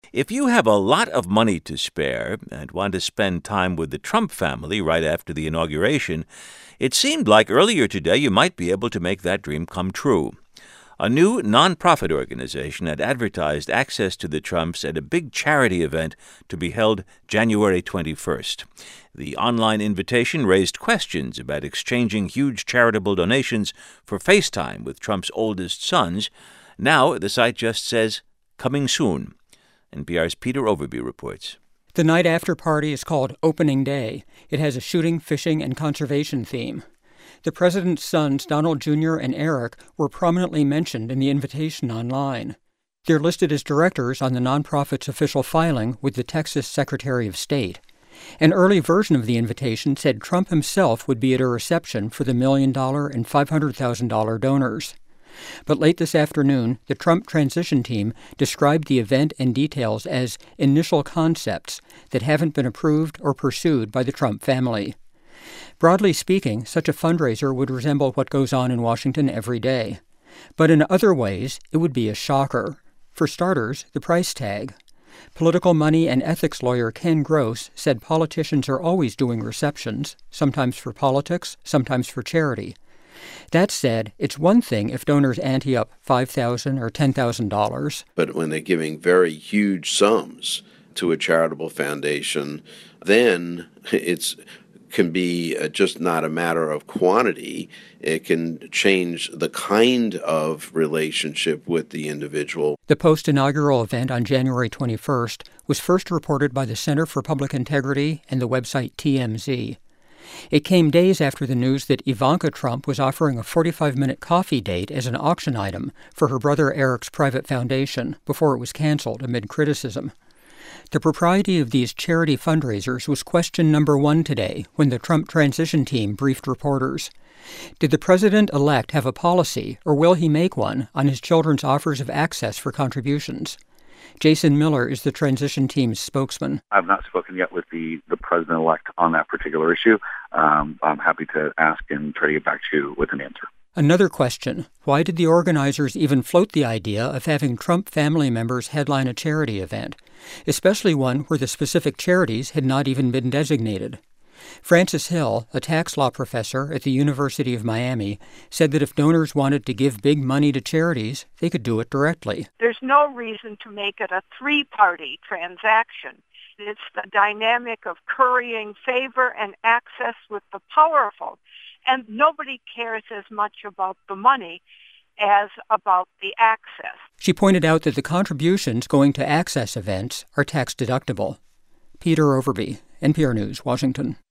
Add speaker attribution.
Speaker 1: If you have a lot of money to spare and want to spend time with the Trump family right after the inauguration, it seemed like earlier today you might be able to make that dream come true. A new nonprofit organization had advertised access to the Trumps at a big charity event to be held January 21st. The online invitation raised questions about exchanging huge charitable donations for FaceTime with Trump's oldest sons. Now the site just says, "Coming soon." NPR's Peter Overby reports.
Speaker 2: The night after party is called Opening Day. It has a shooting, fishing, and conservation theme. The president's sons, Donald Jr. and Eric, were prominently mentioned in the invitation online. They're listed as directors on the nonprofit's official filing with the Texas Secretary of State. An early version of the invitation said Trump himself would be at a reception for the $1 million and $500,000 donors. But late this afternoon, the Trump transition team described the event and details as initial concepts that haven't been approved or pursued by the Trump family. Broadly speaking, such a fundraiser would resemble what goes on in Washington every day. But in other ways, it would be a shocker. For starters, the price tag. Political money and ethics lawyer Ken Gross said politicians are always doing receptions, sometimes for politics, sometimes for charity. That said, it's one thing if donors ante up $5,000 or $10,000.
Speaker 3: But when they're giving very huge sums to a charitable foundation, then it can be just not a matter of quantity. It can change the kind of relationship with the individual.
Speaker 2: The post-inaugural event on January 21st was first reported by the Center for Public Integrity and the website TMZ. It came days after the news that Ivanka Trump was offering a 45-minute coffee date as an auction item for her brother Eric's private foundation before it was canceled amid criticism. The propriety of these charity fundraisers was question number one today when the Trump transition team briefed reporters. Did the president-elect have a policy, or will he make one, on his children's offers of access for contributions? Jason Miller is the transition team's spokesman.
Speaker 4: I've not spoken yet with the president-elect on that particular issue. I'm happy to ask and try to get back to you with an answer.
Speaker 2: Another question, why did the organizers even float the idea of having Trump family members headline a charity event, especially one where the specific charities had not even been designated? Francis Hill, a tax law professor at the University of Miami, said that if donors wanted to give big money to charities, they could do it directly.
Speaker 5: There's no reason to make it a three-party transaction. It's the dynamic of currying favor and access with the powerful. And nobody cares as much about the money as about the access.
Speaker 2: She pointed out that the contributions going to access events are tax-deductible. Peter Overby, NPR News, Washington.